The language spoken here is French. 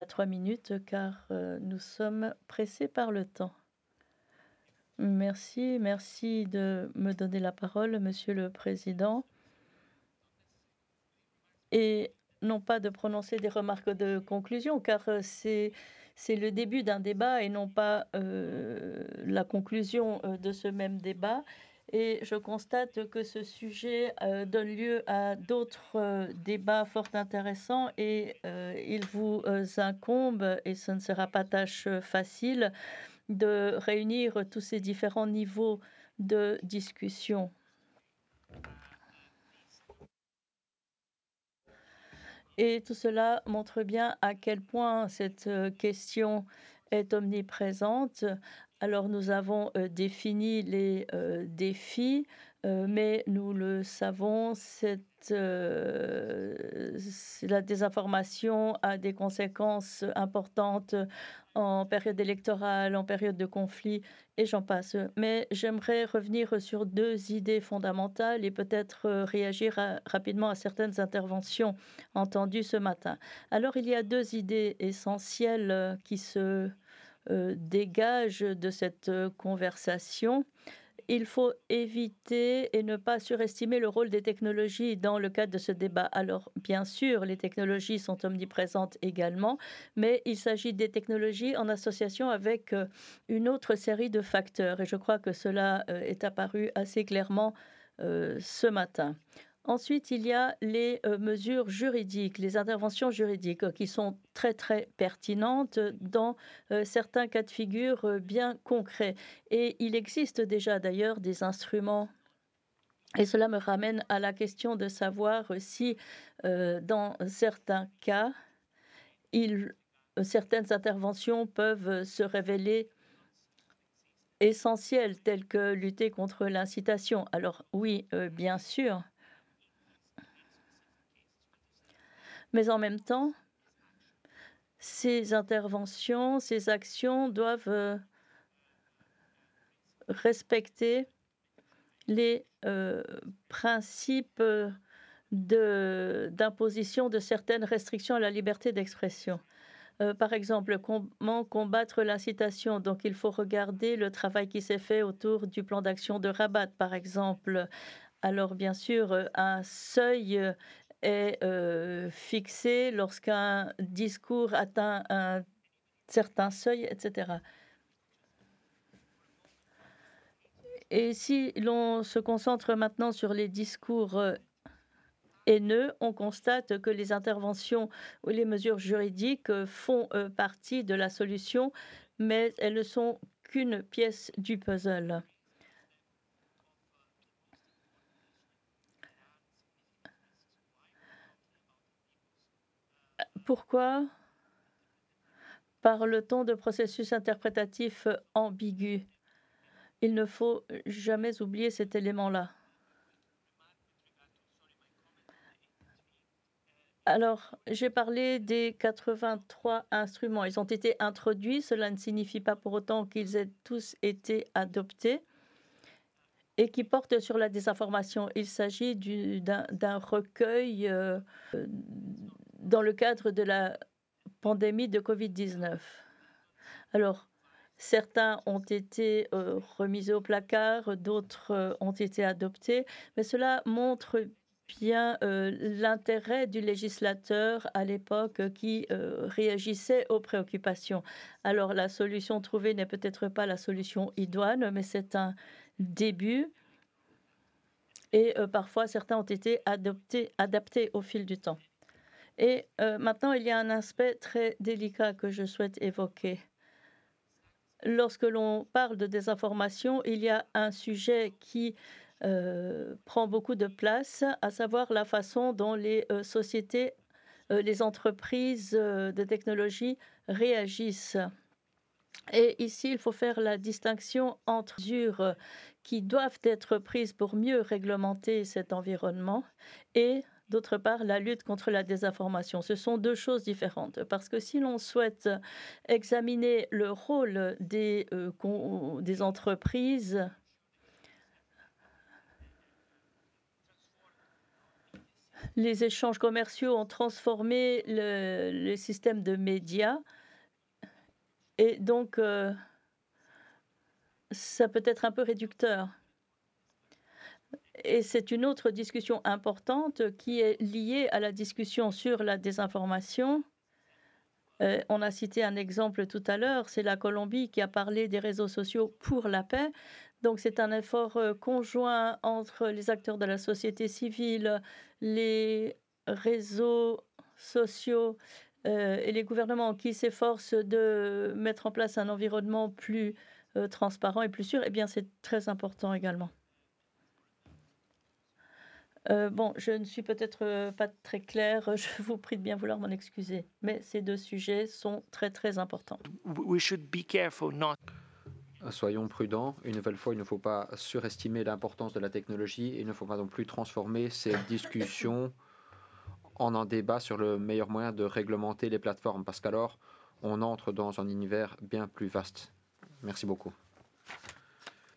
3 minutes car nous sommes pressés par le temps. Merci, merci de me donner la parole, Monsieur le Président, et non pas de prononcer des remarques de conclusion car c'est le début d'un débat et non pas la conclusion de ce même débat. Et je constate que ce sujet donne lieu à d'autres débats fort intéressants et il vous incombe, et ce ne sera pas tâche facile, de réunir tous ces différents niveaux de discussion. Et tout cela montre bien à quel point cette question est omniprésente. Alors nous avons défini les défis, mais nous le savons, la désinformation a des conséquences importantes en période électorale, en période de conflit, et j'en passe. Mais j'aimerais revenir sur deux idées fondamentales et peut-être réagir rapidement à certaines interventions entendu ce matin. Alors il y a 2 idées essentielles, qui se, dégagent de cette, conversation. Il faut éviter et ne pas surestimer le rôle des technologies dans le cadre de ce débat. Alors bien sûr, les technologies sont omniprésentes également, mais il s'agit des technologies en association avec, une autre série de facteurs, et je crois que cela, est apparu assez clairement, ce matin. Ensuite, il y a les, mesures juridiques, les interventions juridiques, qui sont très, très pertinentes dans, certains cas de figure, bien concrets. Et il existe déjà d'ailleurs des instruments, et cela me ramène à la question de savoir si, dans certains cas, il certaines interventions peuvent se révéler essentielles, telles que lutter contre l'incitation. Alors oui, bien sûr, mais en même temps, ces interventions, ces actions doivent, respecter les, principes, d'imposition de certaines restrictions à la liberté d'expression. Par exemple, comment combattre l'incitation? Donc il faut regarder le travail qui s'est fait autour du plan d'action de Rabat, par exemple. Alors bien sûr, un seuil, est, fixé lorsqu'un discours atteint un certain seuil, et cetera. Et si l'on se concentre maintenant sur les discours, haineux, on constate que les interventions ou les mesures juridiques, font, partie de la solution, mais elles ne sont qu'une pièce du puzzle. Pourquoi parle-t-on de processus interprétatif, ambigu? Il ne faut jamais oublier cet élément-là. Alors, j'ai parlé des 83 instruments. Ils ont été introduits, cela ne signifie pas pour autant qu'ils aient tous été adoptés et qui portent sur la désinformation. Il s'agit d'un recueil dans le cadre de la pandémie de Covid-19. Alors, certains ont été remis au placard, d'autres ont été adoptés, mais cela montre bien l'intérêt du législateur à l'époque qui réagissait aux préoccupations. Alors, la solution trouvée n'est peut-être pas la solution idoine, mais c'est un début, et parfois certains ont été adaptés au fil du temps. Et maintenant, il y a un aspect très délicat que je souhaite évoquer. Lorsque l'on parle de désinformation, il y a un sujet qui prend beaucoup de place, à savoir la façon dont les sociétés, les entreprises de technologie réagissent. Et ici, il faut faire la distinction entre mesures qui doivent être prises pour mieux réglementer cet environnement et, d'autre part, la lutte contre la désinformation. Ce sont deux choses différentes parce que si l'on souhaite examiner le rôle des entreprises, Les échanges commerciaux ont transformé le système de médias et donc ça peut être un peu réducteur. Et c'est une autre discussion importante qui est liée à la discussion sur la désinformation. On a cité un exemple tout à l'heure, c'est la Colombie qui a parlé des réseaux sociaux pour la paix. Donc c'est un effort, conjoint entre les acteurs de la société civile, les réseaux sociaux, et les gouvernements qui s'efforcent de mettre en place un environnement plus, transparent et plus sûr. Eh bien, c'est très important également. Bon, je ne suis peut-être, pas très claire, je vous prie de bien vouloir m'en excuser, mais ces 2 sujets sont très, très importants. We should be careful not. Soyons prudents. Une nouvelle fois, il ne faut pas surestimer l'importance de la technologie. Il ne faut pas non plus transformer cette discussion en un débat sur le meilleur moyen de réglementer les plateformes, parce qu'alors, on entre dans un univers bien plus vaste. Merci beaucoup.